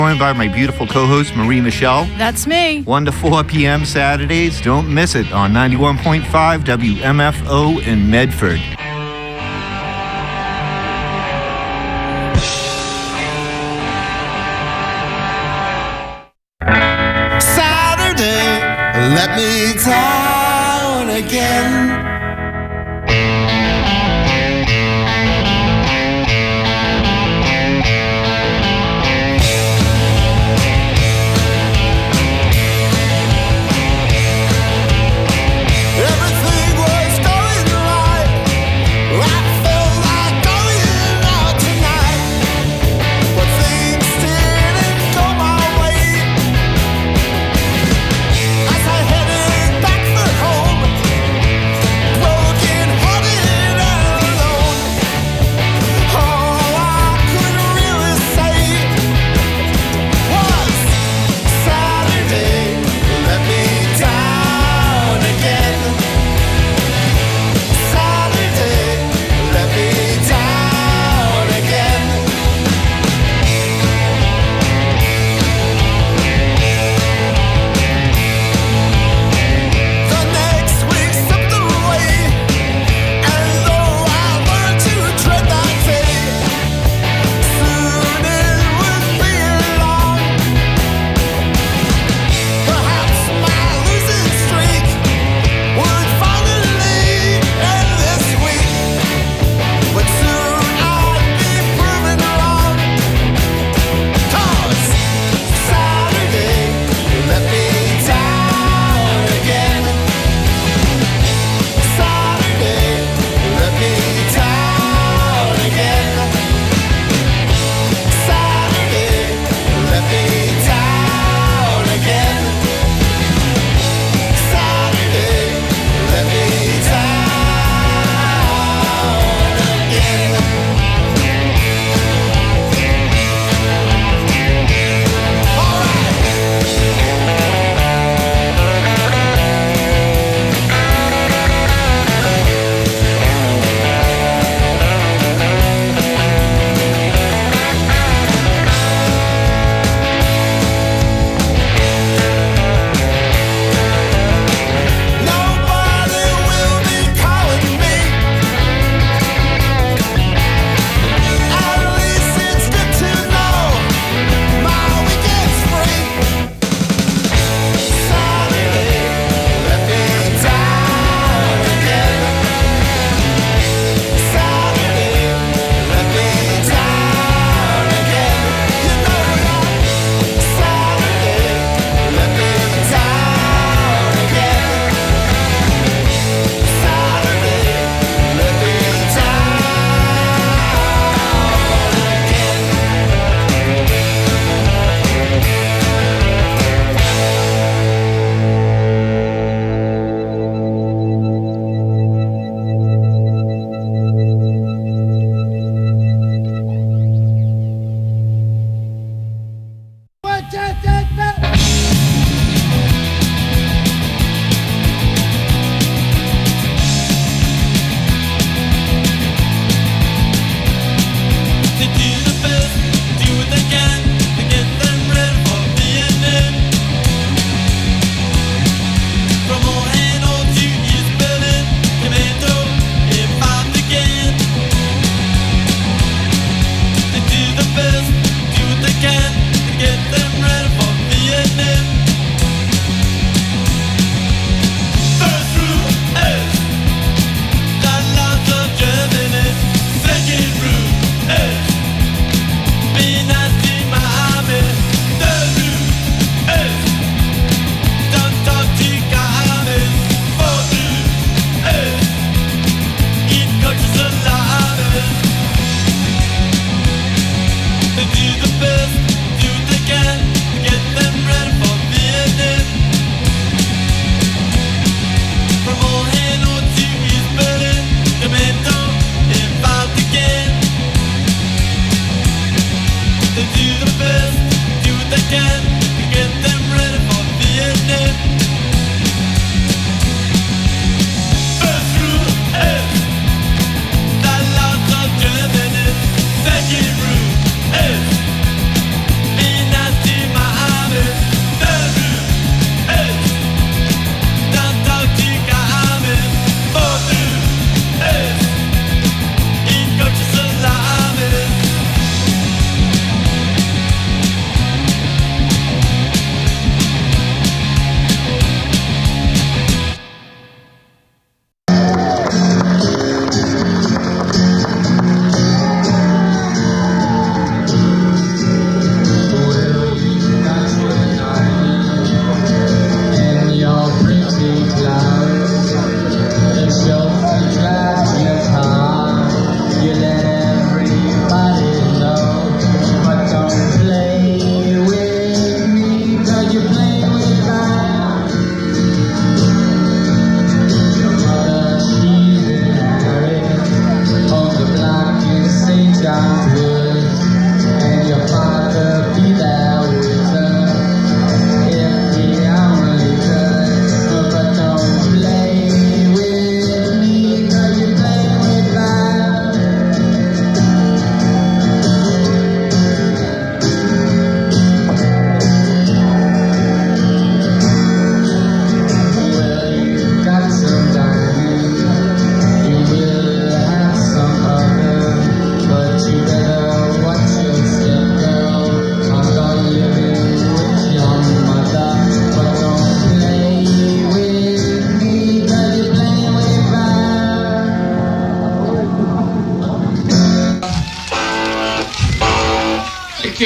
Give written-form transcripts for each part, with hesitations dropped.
Joined by my beautiful co-host, Marie Michelle. That's me. 1 to 4 p.m. Saturdays. Don't miss it on 91.5 WMFO in Medford. Saturday, let me down again.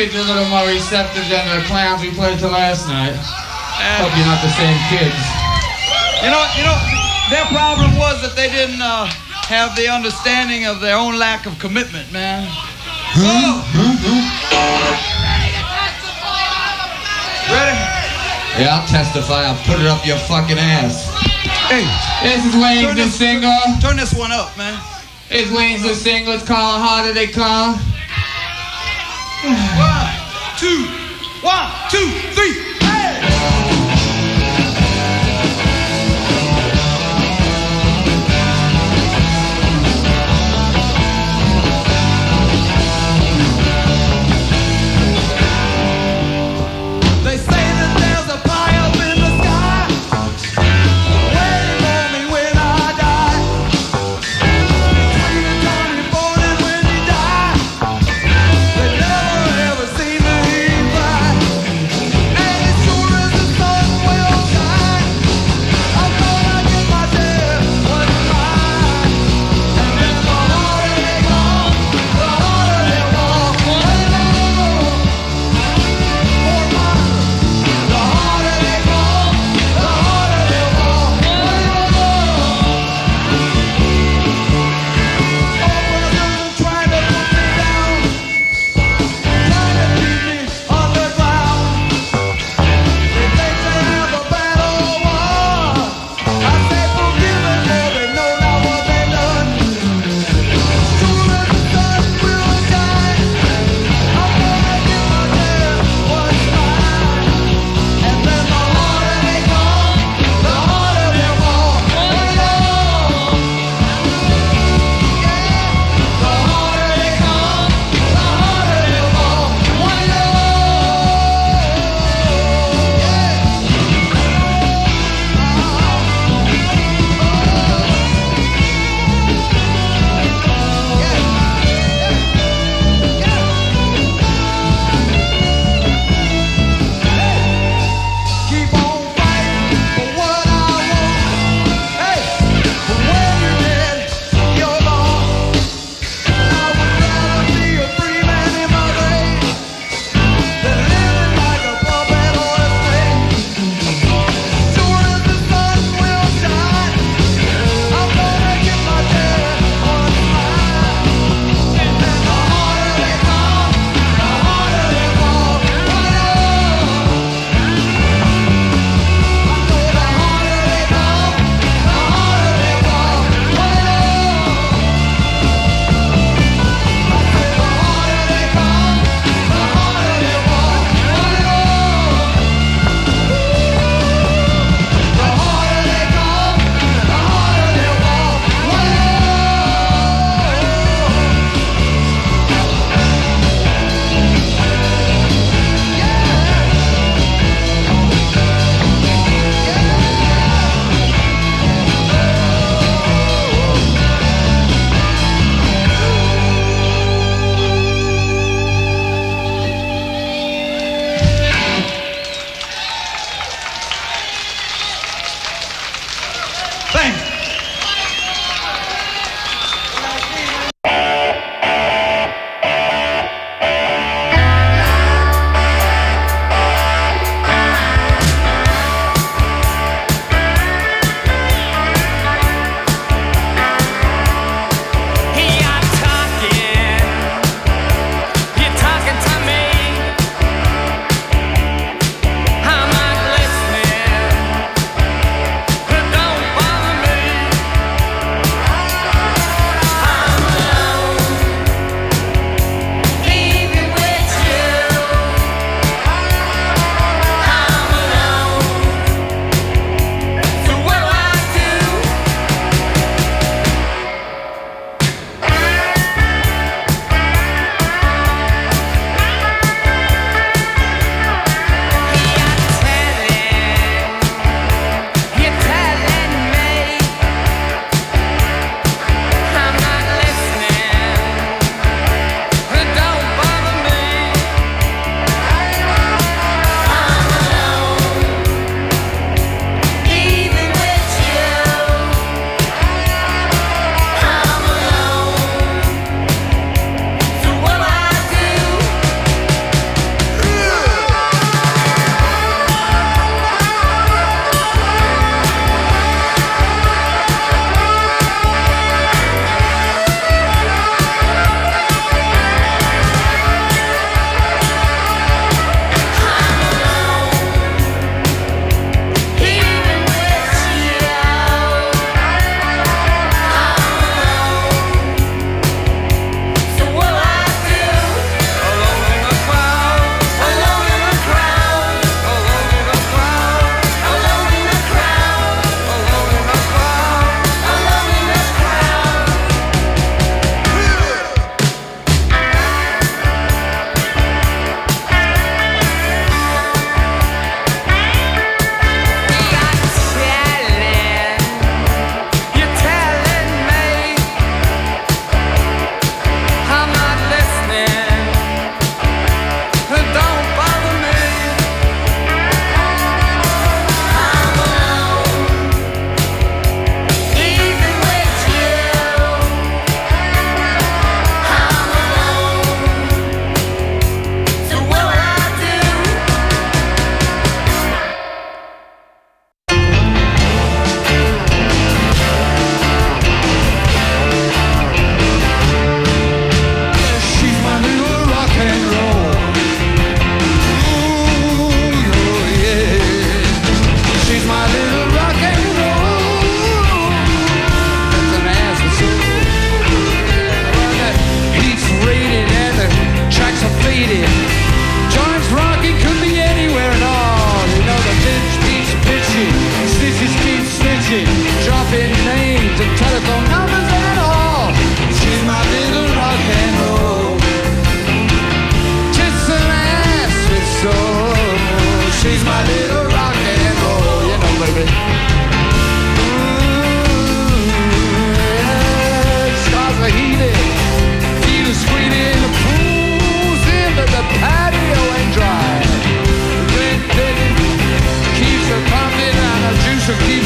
kids are a little more receptive than the clowns we played to last night. Hope you're not the same kids. You know, their problem was that they didn't have the understanding of their own lack of commitment, man. Ready? Yeah, I'll testify. I'll put it up your fucking ass. Hey, this is Wayne's the single. Turn this one up, man. It's Wayne's the single. It's called Harder They Call. 1, 2, 1, 2, 3. Hey! They say that there's a pie up in the sky, waiting for me when I die. Between the 24 and when you die, they never ever see me cry. Hey,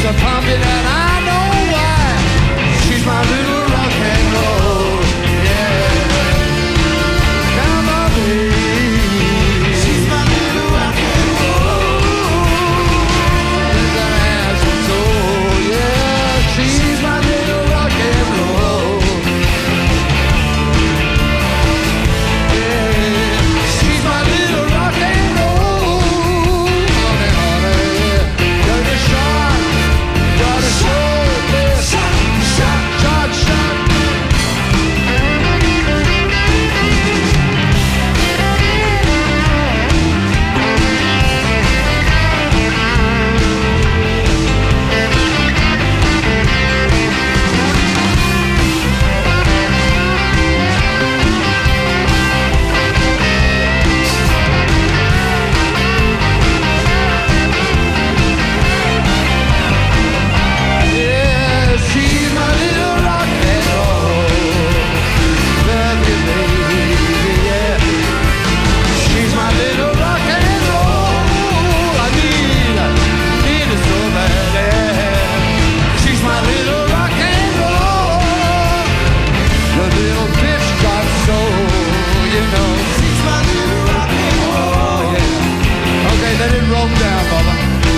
a pumpkin and I know why. She's my little rock and roll. Yeah. Come on, baby. She's my little rock and roll. With an ass and soul. Yeah, she's my little rock and roll. She's my little rock and roll. Honey, honey, got a shot, got a shot, yeah. Shot, shot, shot, shot. Yeah, she's my little rock and roll. Love you, baby, yeah. She's my little rock and roll. I need her so bad, yeah. She's my little rock and roll. The little bitch got soul, you know. She's my little rock and roll, yeah. Okay, let it roll down, Bubba.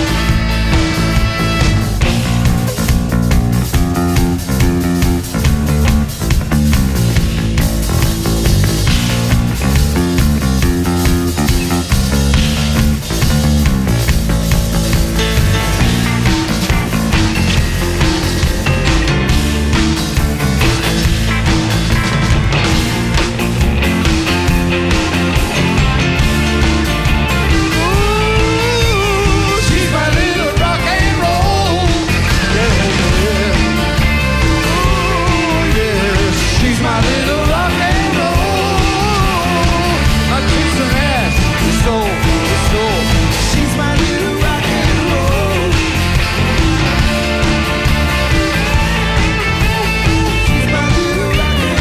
She's my little rock and roll. Yeah, yeah. Ooh, yeah. She's my little rock and roll. I kiss her ass, the soul, the soul. She's my little rock and roll. She's my little rock and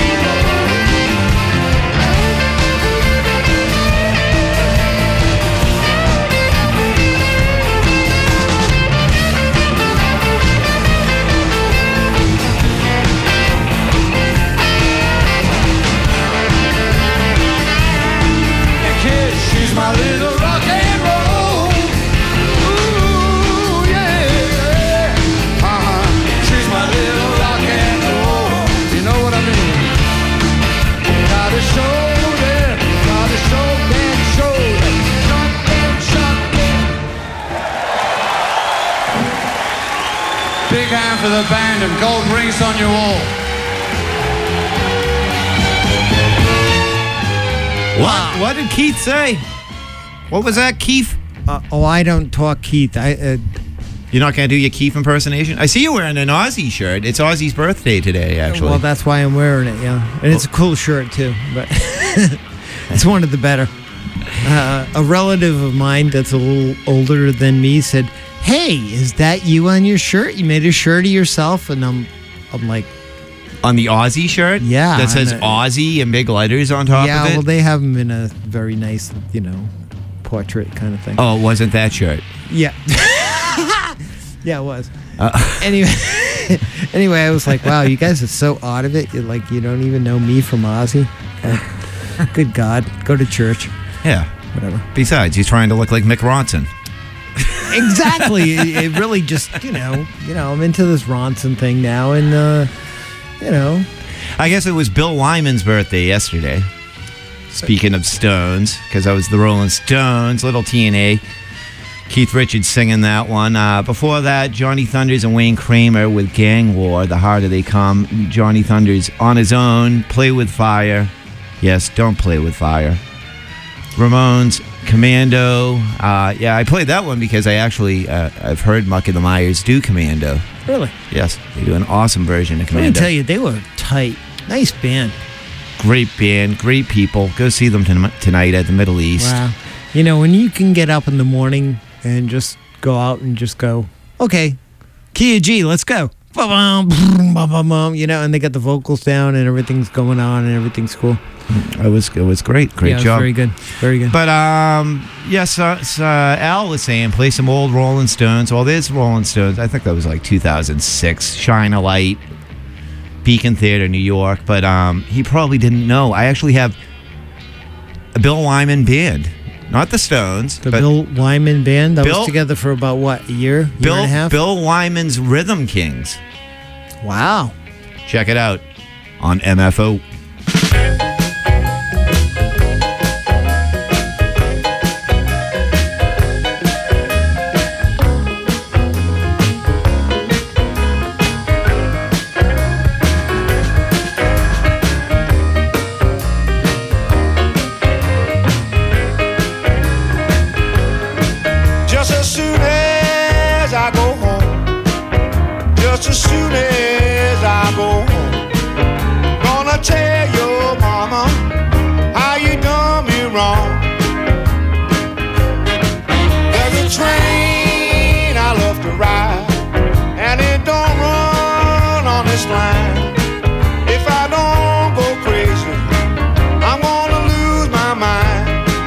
kid, she's my little rock and roll. Ooh, yeah. She's my little rock and roll. You know what I mean? Got a shoulder, got a shoulder, shoulder. Shot, big hand for the band and gold rings on your wall. What did Keith say? What was that, Keith? I don't talk Keith. You're not going to do your Keith impersonation? I see you wearing an Ozzy shirt. It's Ozzy's birthday today, actually. Well, that's why I'm wearing it, yeah. And it's a cool shirt, too. But it's one of the better. A relative of mine that's a little older than me said, "Hey, is that you on your shirt? You made a shirt of yourself?" And I'm like, On the Ozzy shirt? Yeah, That says and, Ozzy in big letters on top yeah, of it? well, they have them in a very nice, portrait kind of thing. Oh, it wasn't that shirt. Yeah. Yeah, it was. Anyway, I was like, wow, you guys are so out of it. You're like, you don't even know me from Ozzy. Good God. Go to church. Yeah. Whatever. Besides, he's trying to look like Mick Ronson. Exactly. It really just, I'm into this Ronson thing now. And, I guess it was Bill Wyman's birthday yesterday. Speaking of Stones, because I was the Rolling Stones, Little TNA. Keith Richards singing that one. Before that, Johnny Thunders and Wayne Kramer with Gang War, The Harder They Come. Johnny Thunders on his own, Play with Fire. Yes, don't play with fire. Ramones, Commando. I played that one because I've heard Muck and the Myers do Commando. really, Yes, they do an awesome version of let me Commando. tell you, they were tight. Nice band. Great band, great people. Go see them tonight at the Middle East. Wow. When you can get up in the morning and just go out and just go, okay, Kia G, let's go. ba-bum, ba-bum, and they got the vocals down and everything's going on and everything's cool. It was great. Great Yeah, it was job. very good. Very good. But yes, Al was saying play some old Rolling Stones. Well, there's Rolling Stones. I think that was like 2006. Shine a Light, Beacon Theater, New York. But he probably didn't know. I actually have a Bill Wyman band, not the Stones. The but Bill Wyman band that Bill- was together for about what, a year and a half? Bill Wyman's Rhythm Kings. Wow. Check it out on MFO. Just as soon as I go home, just as soon as I go home, gonna tell your mama how you done me wrong. There's a train I love to ride, and it don't run on this line. If I don't go crazy, I'm gonna lose my mind.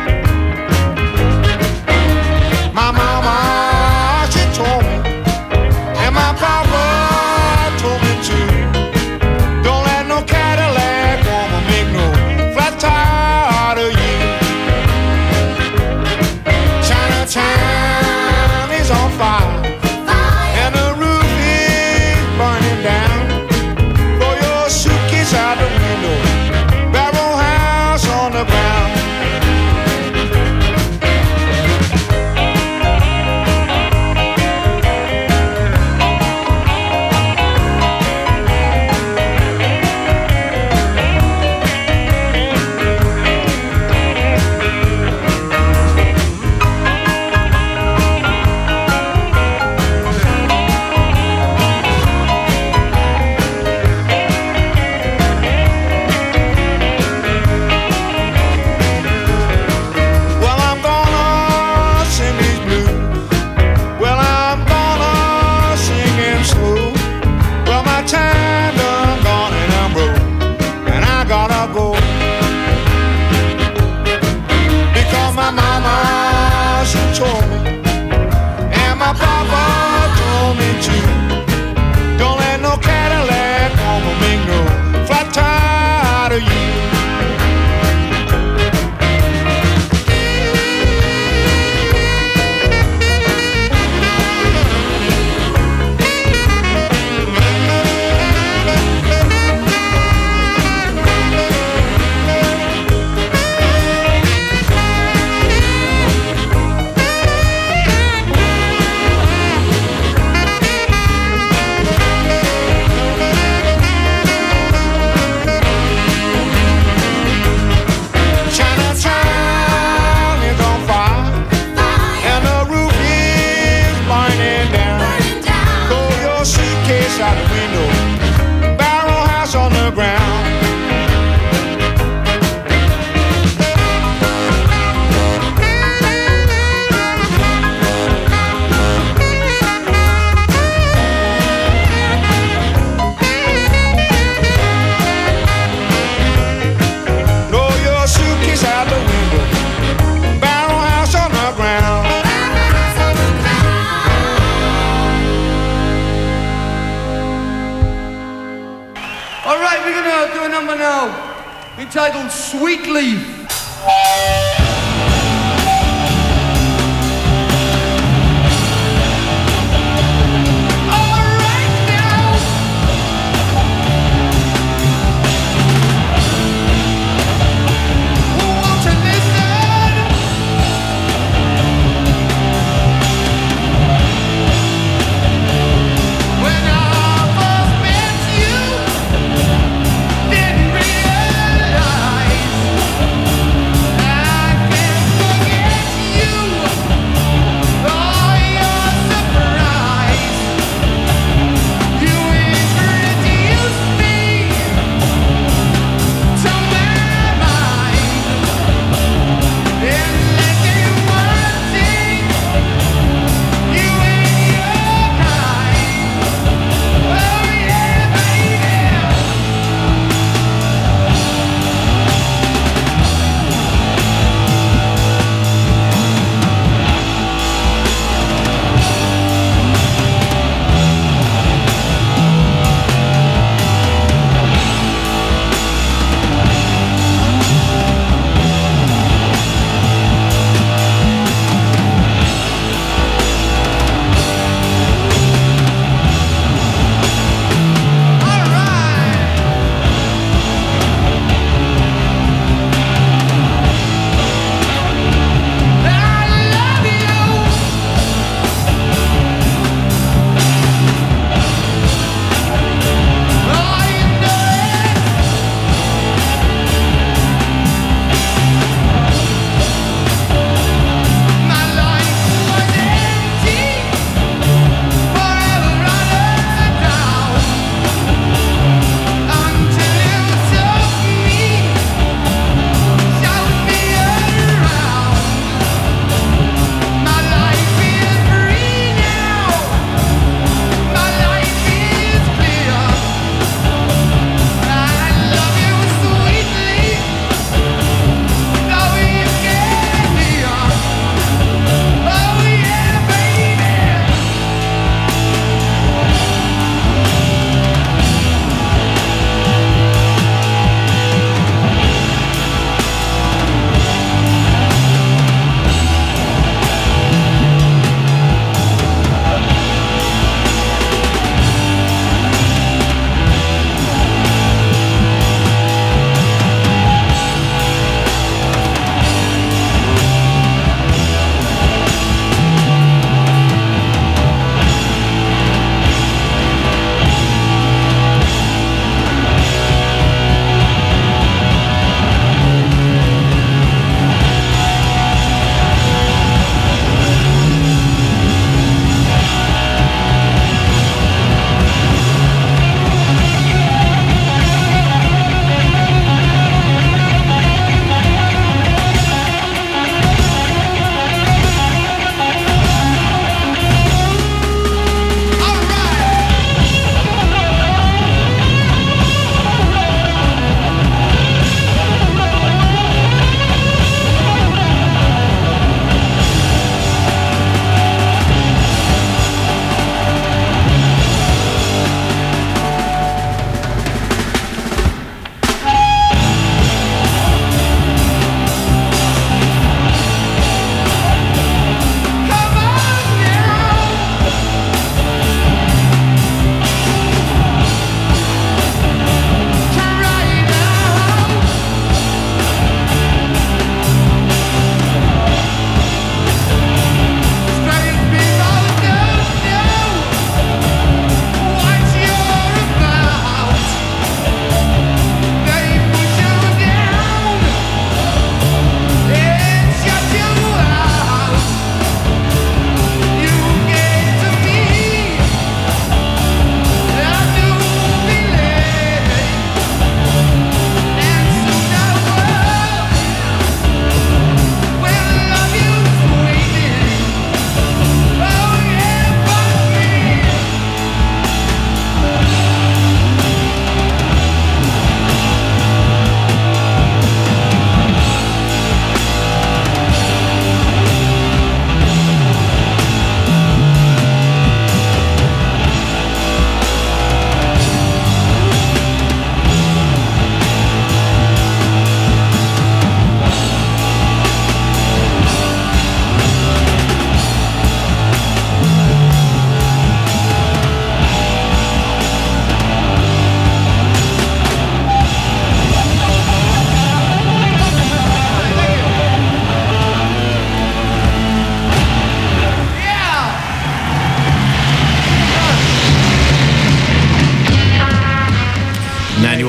My mama, she told me, and my papa told me too. Don't let no Cadillac woman make no flat tire out of you. Chinatown is on fire, and the roof is burning down. Throw your suitcase out the window, barrel house on the ground. Well, I'm gonna sing these blues. Well, I'm gonna sing them slow. Well, my time done gone and I'm broke, and I gotta go. Because my mama, she told me, and my papa told me too. Don't let no Cadillac woman make no flat tire out of you. Chinatown is on fire, and the roof is burning down. Throw your suitcase out the window, barrel house on the ground. Throw your suitcase out the window, barrel house on the ground. All right, we're gonna do a number now entitled Sweet Leaf. Didn't realize I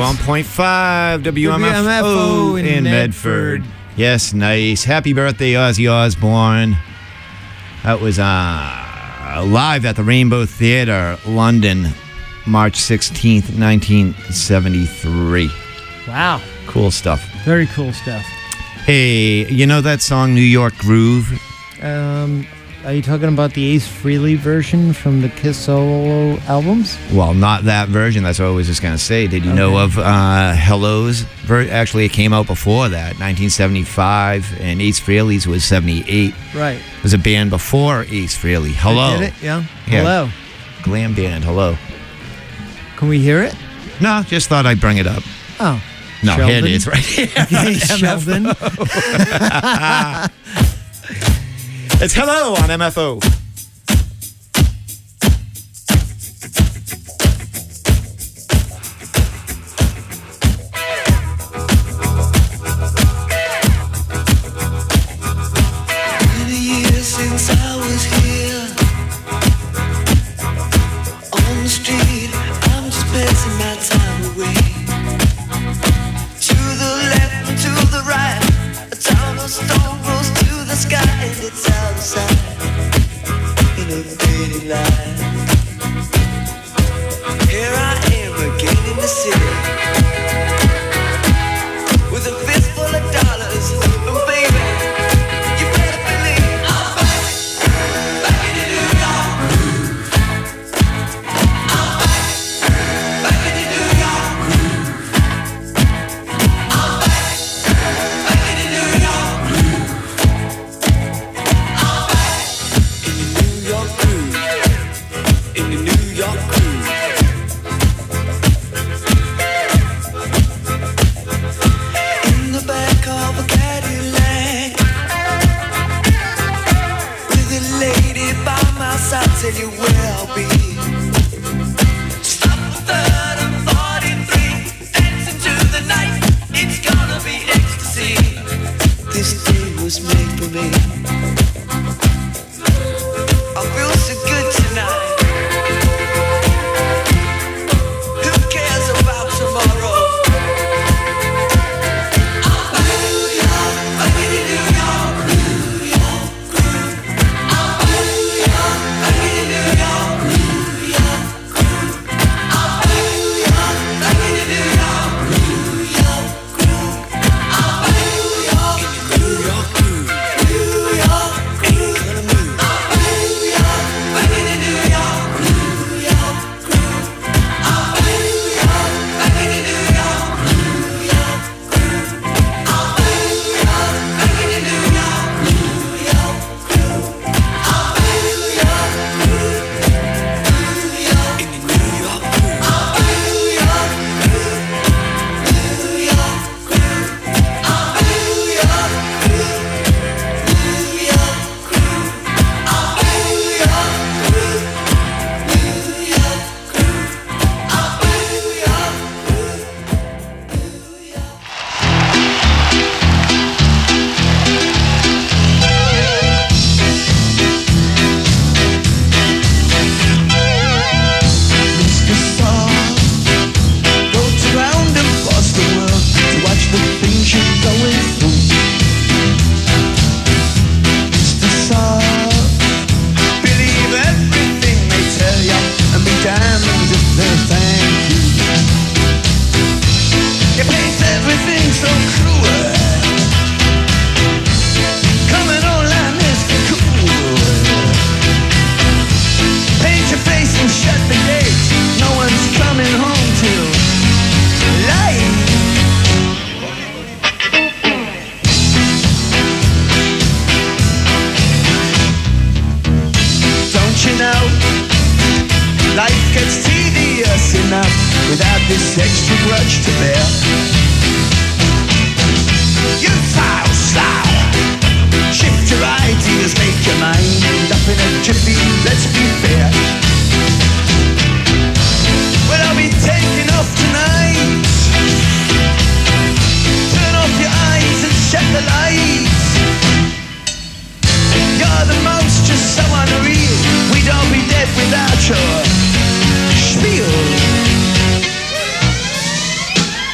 91.5 WMFO in Medford. Yes, nice. Happy birthday, Ozzy Osbourne. That was live at the Rainbow Theatre, London, March 16th, 1973. Wow. Cool stuff. Very cool stuff. Hey, you know that song New York Groove? Are you talking about the Ace Frehley version from the Kiss solo albums? Well, not that version. That's what I was just going to say. Did you know of Hello's? Actually, it came out before that, 1975, and Ace Frehley's was 78. Right. There's a band before Ace Frehley. Hello. Did it? Yeah. Yeah. Hello. Glam band. Hello. Can we hear it? No, just thought I'd bring it up. Oh. No, Sheldon? here it is right here. Okay, Sheldon. It's Hello on MFO. Many years since I was here on the street, I'm just passing my time away. To the left and to the right, a town of stone rose to the sky, and it's out of sight in a pretty light. Here I am again in the city with a fistful of dollars, and baby, you better believe I'm back in the New York groove. I'm back in the New York groove. I'm back in the New York groove. I'm back in the New York groove. In the New York groove. In the back of a Cadillac, with a lady by my side, tell you where I'll be. Stop the 3rd and 43, dancing to the night. It's gonna be ecstasy. This day was made for me. I feel so good tonight. Who cares about tomorrow? Without this extra grudge to bear, you foul slough. Shift your ideas, make your mind up in a jiffy. Let's be fair. Well, I'll be taking off tonight. Turn off your eyes and shut the lights. You're the most just so unreal. We'd all be dead without your spiel.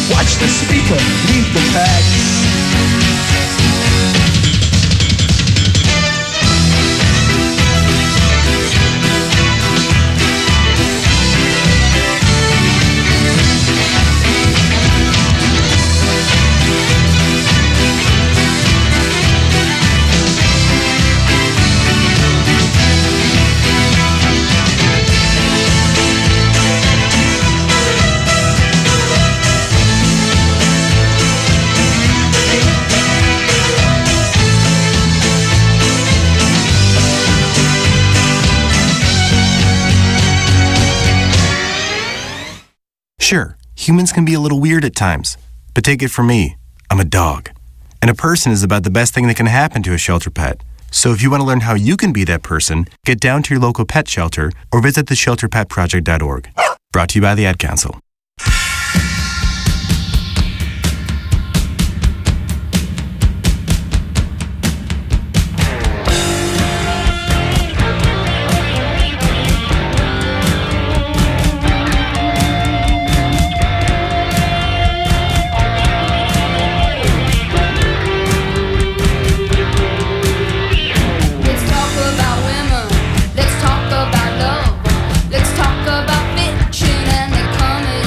Watch the speaker leave the packs. Sure, humans can be a little weird at times, but take it from me, I'm a dog. And a person is about the best thing that can happen to a shelter pet. So if you want to learn how you can be that person, get down to your local pet shelter or visit theshelterpetproject.org. Brought to you by the Ad Council. Let's talk about women. Let's talk about love. Let's talk about fiction and the comedy.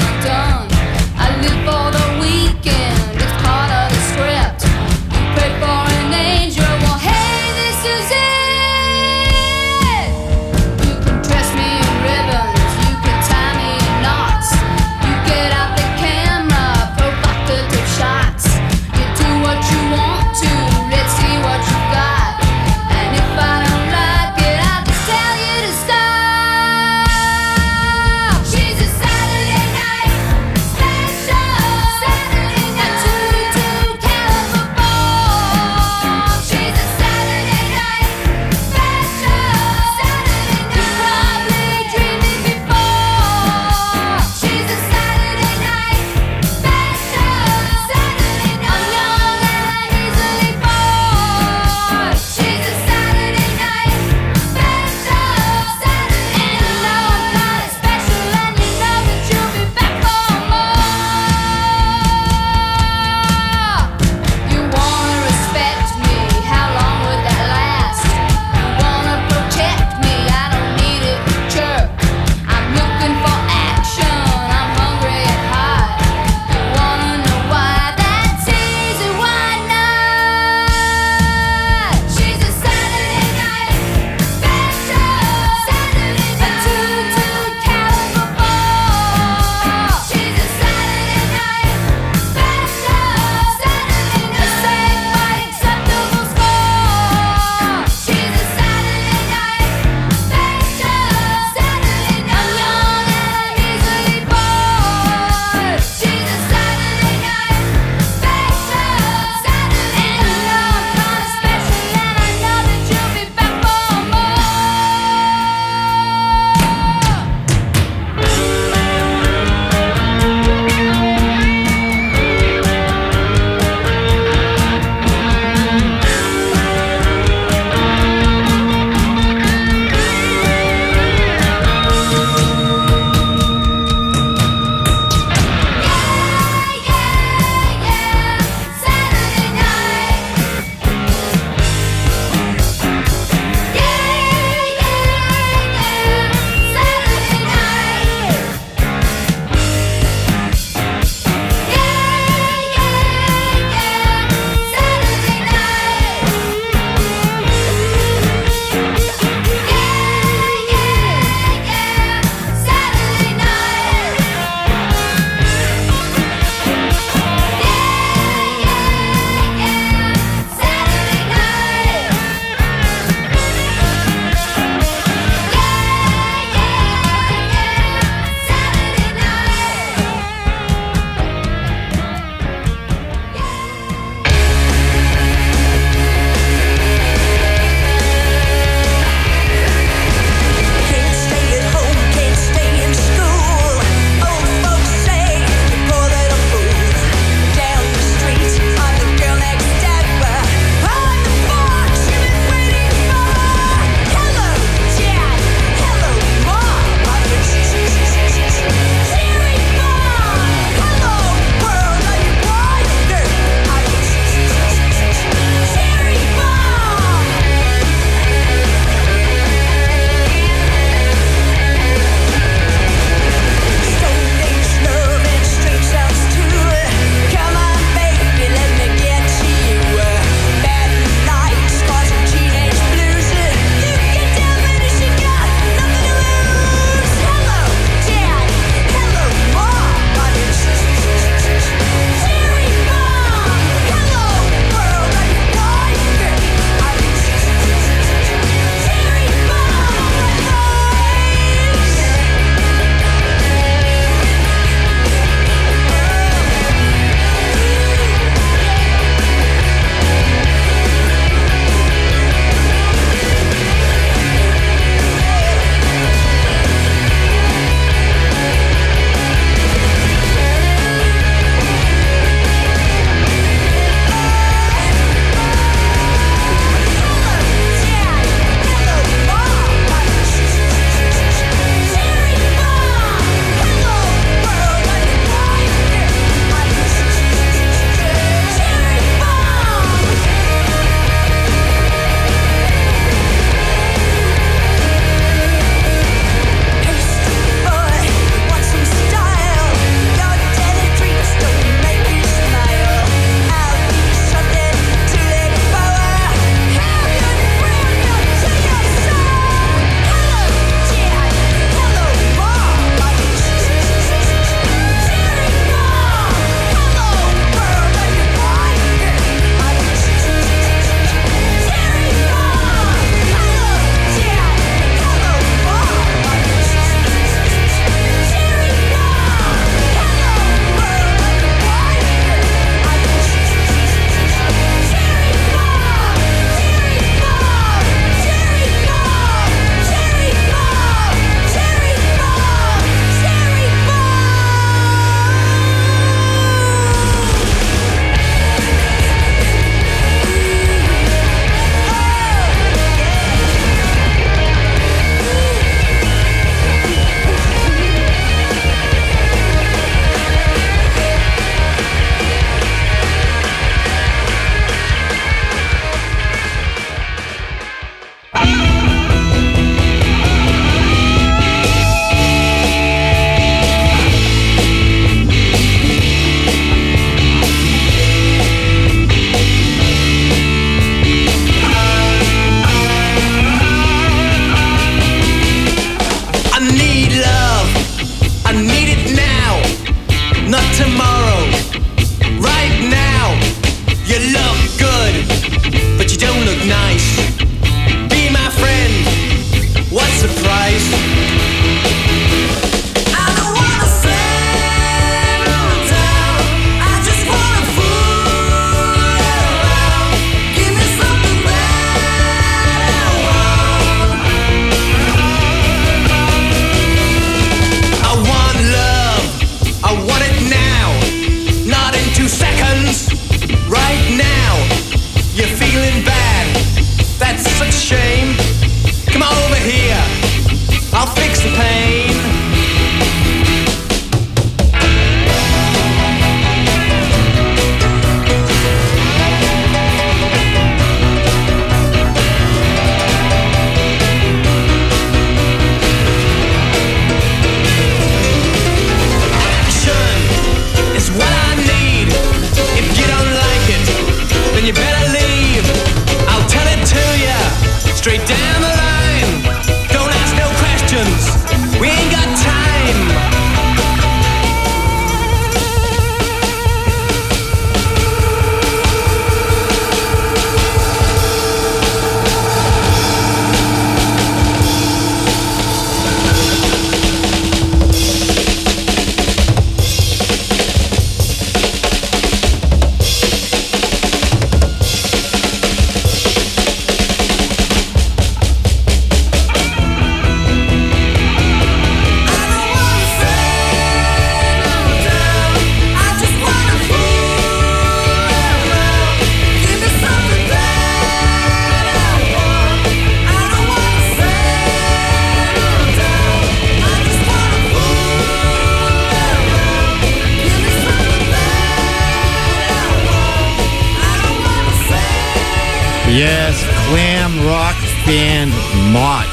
Yes, glam rock band Mott.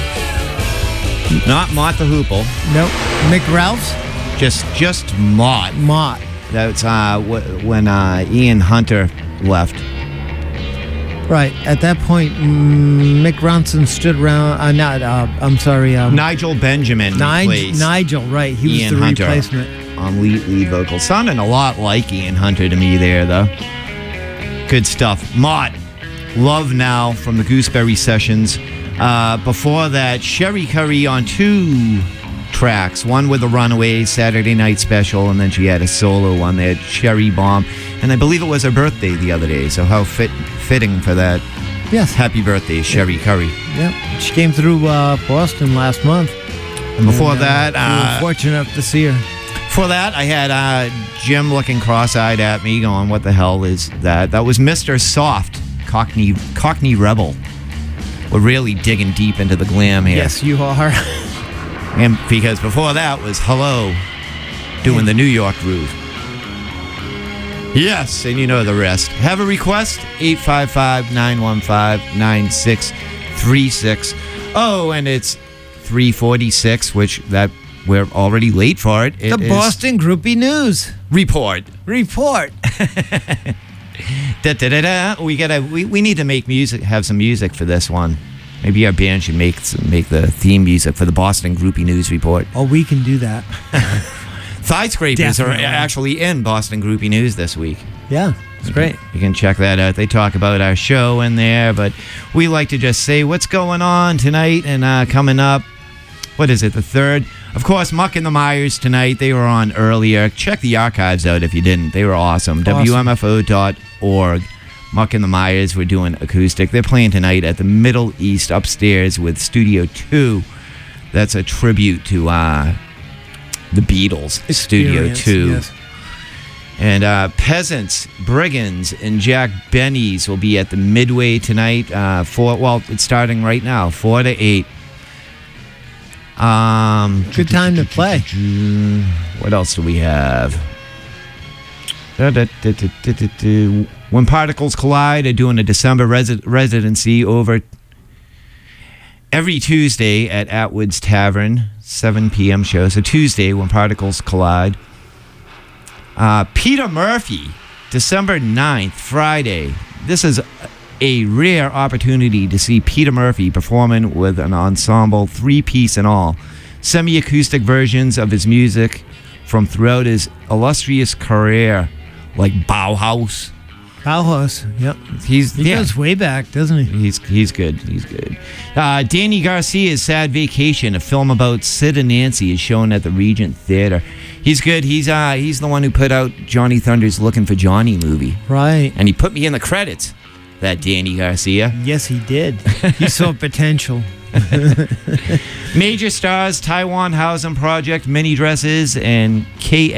Not Mott the Hoople. Nope. Mick Ralph's? Just Mott. Mott. That's when Ian Hunter left. Right. At that point, Mick Ronson stood around. Nigel Benjamin replaced Nigel, right. He Ian was the Hunter replacement. on lead vocals. Sounding a lot like Ian Hunter to me there, though. Good stuff. Mott, Love Now from the Gooseberry Sessions. Before that, Sherry Curry on 2 tracks. One with the Runaways Saturday Night Special, and then she had a solo one there, Cherry Bomb. And I believe it was her birthday the other day, so how fitting for that. Yes. Happy birthday, Sherry Curry. Yep. She came through Boston last month. And before that, we were fortunate enough to see her. For that, I had Jim looking cross-eyed at me going, what the hell is that? That was Mr. Soft, Cockney Rebel. We're really digging deep into the glam here. Yes, you are. And because before that was Hello, doing the New York groove. Yes, and you know the rest. Have a request? 855-915-9636. Oh, and it's 3:46, which that we're already late for it. The Boston Groupie News Report. Da-da-da-da. We need to make music, have some music for this one. Maybe our band should make the theme music for the Boston Groupie News Report. Oh, we can do that. Thigh Scrapers Definitely. are actually in Boston Groupie News this week. Yeah, it's great. You can check that out. They talk about our show in there, but we like to just say what's going on tonight and coming up. What is it, the 3rd? Of course, Muck and the Myers tonight. They were on earlier. Check the archives out if you didn't. They were awesome. WMFO.org. Muck and the Myers were doing acoustic. They're playing tonight at the Middle East upstairs with Studio 2. That's a tribute to the Beatles. Studio 2. Yes. And Peasants, Brigands, and Jack Benny's will be at the Midway tonight. It's starting right now, 4 to 8. Good time to play. What else do we have? When Particles Collide are doing a December residency over every Tuesday at Atwood's Tavern, 7 p.m. show. So Tuesday, When Particles Collide. Peter Murphy, December 9th, Friday. This is a rare opportunity to see Peter Murphy performing with an ensemble, 3-piece and all. Semi-acoustic versions of his music from throughout his illustrious career, like Bauhaus. Yep. He goes way back, doesn't he? He's good. Danny Garcia's Sad Vacation, a film about Sid and Nancy, is shown at the Regent Theater. He's good. He's the one who put out Johnny Thunder's Looking for Johnny movie. Right. And he put me in the credits, that Danny Garcia. Yes, he did. He saw potential. Major stars, Taiwan Housing Project, Mini Dresses, and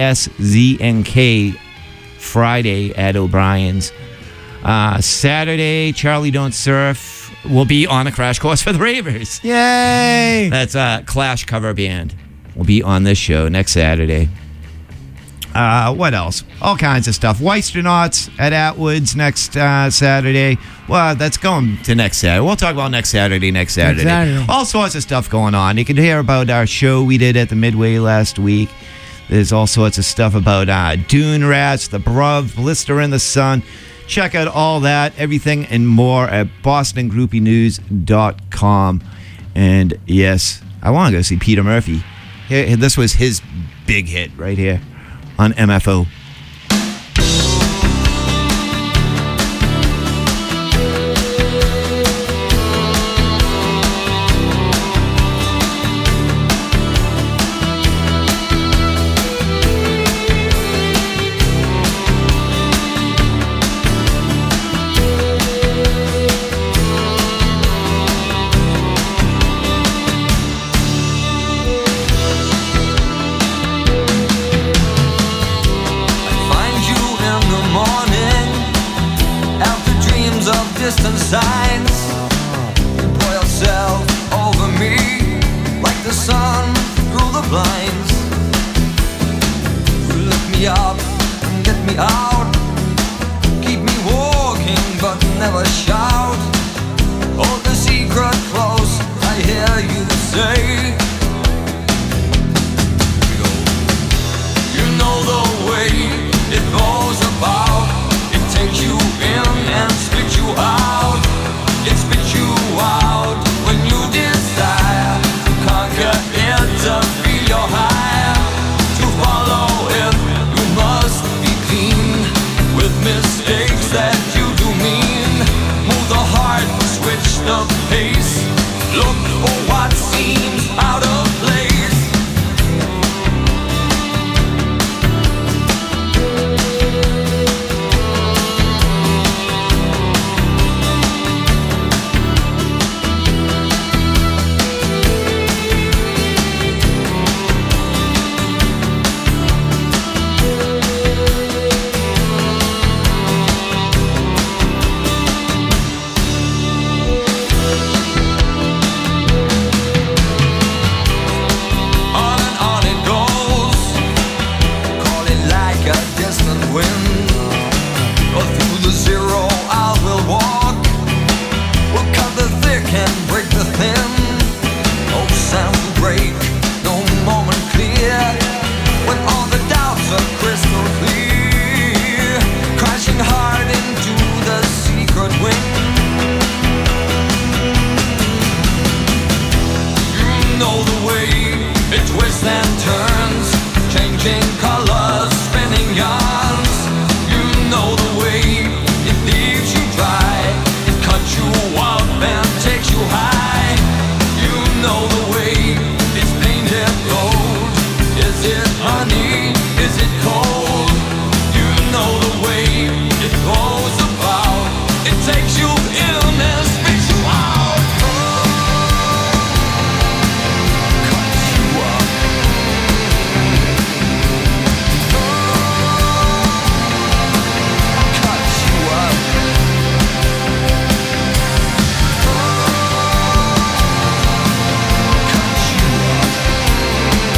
KSZNK Friday at O'Brien's. Saturday, Charlie Don't Surf will be on a Crash Course for the Ravers. Yay! That's a Clash cover band. Will be on this show next Saturday. What else? All kinds of stuff. Weisternauts at Atwood's next Saturday. Well, that's going to next Saturday. We'll talk about next Saturday. All sorts of stuff going on. You can hear about our show we did at the Midway last week. There's all sorts of stuff about Dune Rats, the Bruv, Blister in the Sun. Check out all that, everything and more at bostongroupinews.com. And yes, I want to go see Peter Murphy. This was his big hit right here on MFO. Distant signs, you pour yourself over me like the sun through the blinds. You lift me up and get me out, keep me walking but never shout. day. You know the way it goes about. It takes you in and spits you out. It spits you out when you desire to conquer it, to feel your high. To follow it, you must be clean with mistakes that you do mean. Move the heart, switch the pace. Look for what seems out of place. On it goes, calling like a distant wind. Or through the zero I will walk. We'll cut the thick and break the thin. No sound to break, no moment clear. When all the doubts are crystal clear, crashing hard into the secret wind. You know the way it twists and turns, changing colors, spinning yarns. You know the way it leaves you dry. It cuts you up and takes you high. You know the way it's painted gold. Is it honey? Is it cold? You know the way it goes about. It takes you in and spits you out. Cuts you up. Cuts you up. Cuts you up.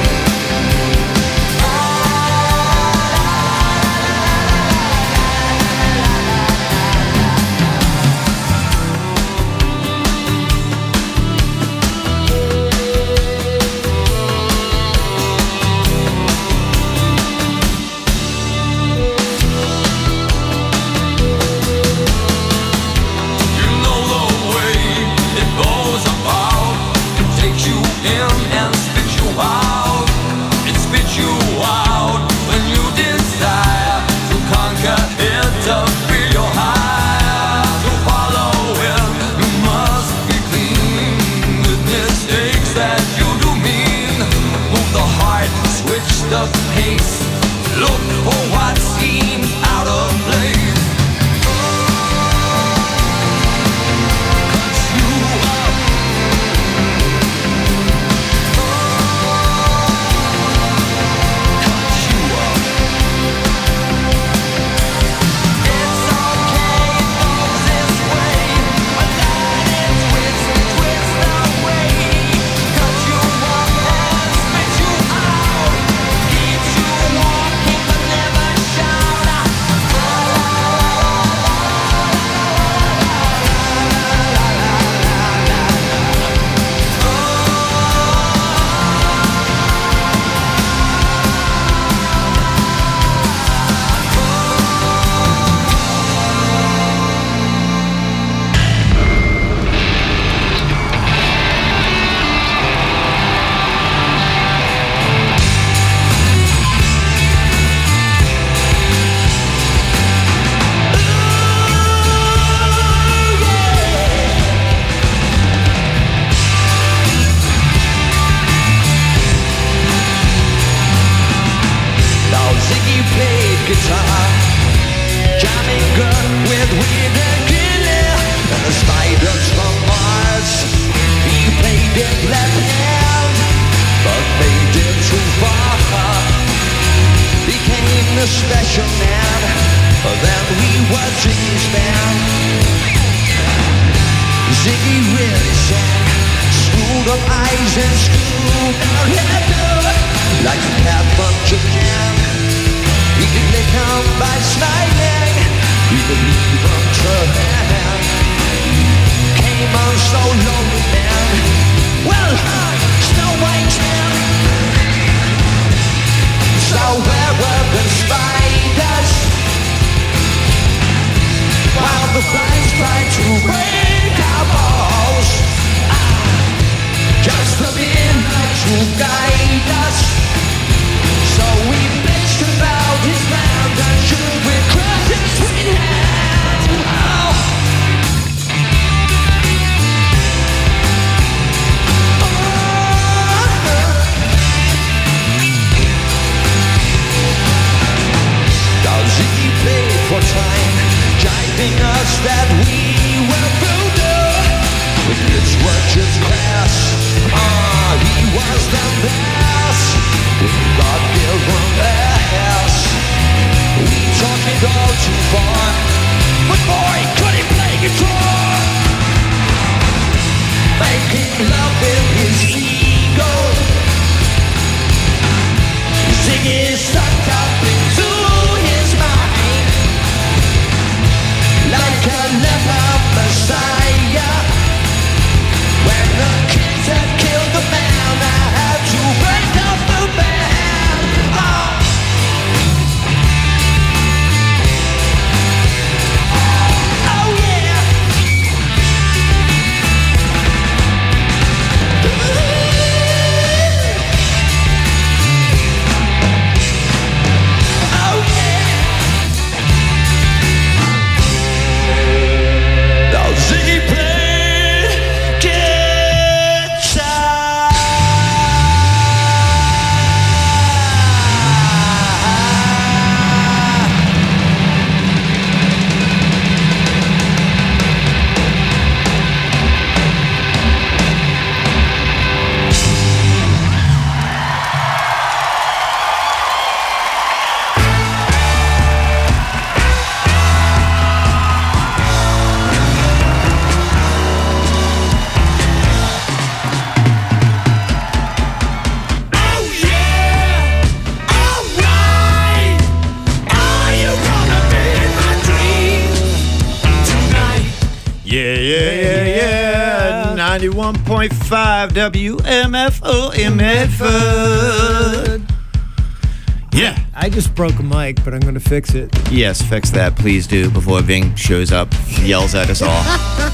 You know the way it goes about. It takes you in and spits you out. It spits you out when you desire to conquer it, to feel your high. To follow it, you must be clean with mistakes that you do mean. Move the heart, switch the pace. Look for what seems out of place. Cuts you up. Cuts you up. It's okay, it goes this way. A line it twists away. Cuts you up and spits you out. Keeps you walking but never shout. Now Ziggy played guitar, jamming good with weed and killer. And the spiders from Mars, he played it left hand, but made it too far. Became the special man, then we were Ziggy's band. Ziggy really sang, screwed up eyes and screwed down head, like a cat from Japan. He could lick 'em by smiling, he could leave 'em to hand. Came on so lonely, man. Well, Snow White town. So where were the spiders? While the flies tried to break our balls. Just the midnight to guide us. So we bitched about his round and should we cross his sweet hand? Oh. Does he play for time, jiving us that we were brutal? With his work just crass, he was the best. We got there from the house. We took it all too far, but boy, could he play guitar. Making love with his ego. Ziggy sucked up into his mind like a leper messiah. When the kids had killed the man, I had to break up the band. Oh. Oh yeah. Oh yeah. Now Ziggy played guitar. Oh yeah, alright. Are you gonna be in my dreams tonight? Yeah, yeah, yeah, yeah. 91.5 WMFO in Medford. Yeah. I just broke a mic, but I'm going to fix it. Yes, fix that, please do, before Ving shows up, yells at us all.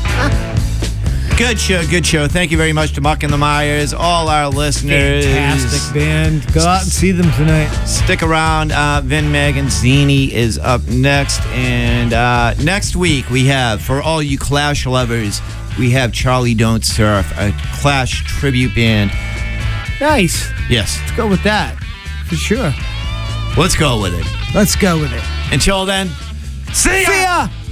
Good show, good show. Thank you very much to Muck and the Myers, all our listeners. Fantastic band. Go out and see them tonight. Stick around. Vin Magazzini is up next. And next week we have, for all you Clash lovers, we have Charlie Don't Surf, a Clash tribute band. Nice. Yes. Let's go with that. For sure. Let's go with it. Let's go with it. Until then, see ya! See ya!